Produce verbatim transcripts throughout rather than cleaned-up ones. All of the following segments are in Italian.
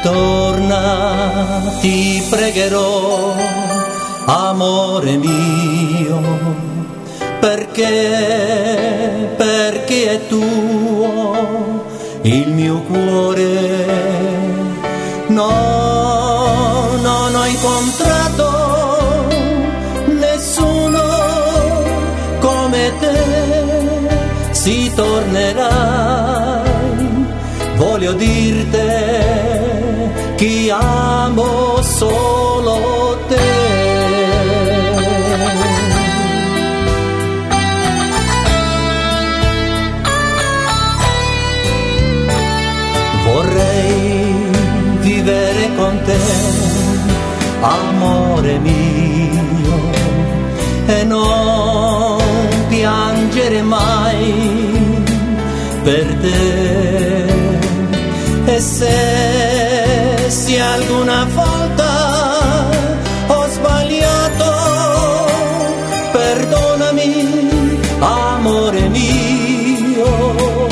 ritorna, ti pregherò, amore mio, perché, perché è tuo il mio cuore. No, non ho incontrato nessuno come te, si tornerai, voglio dirte che amo solo te. Vorrei vivere con te, amore mio, e non piangere mai per te. E se, se alguna volta ho sbagliato, perdonami, amore mio,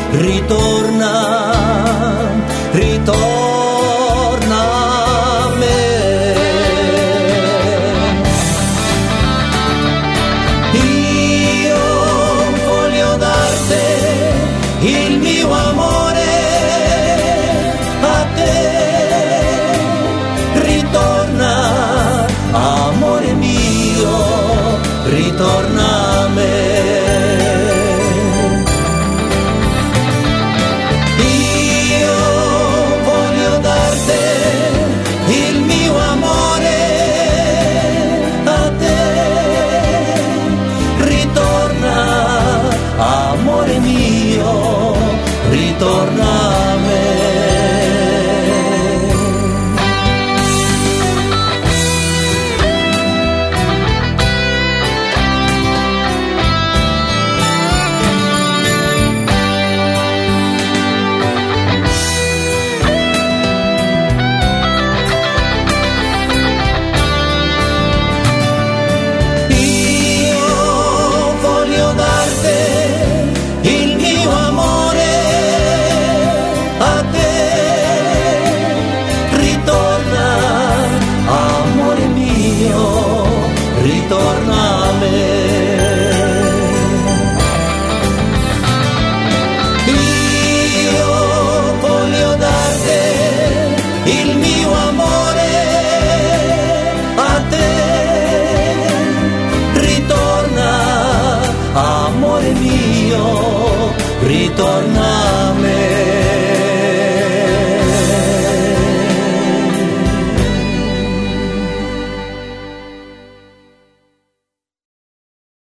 ritorna, ritorna a me. Io voglio darti il mio amore a te, ritorna, amore mio, ritorna a me. Ritorna a me. Io voglio darti il mio amore a te, ritorna, amore mio, ritorna a me. Io voglio darti il mio amore a te, ritorna, amore mio, ritorna a me.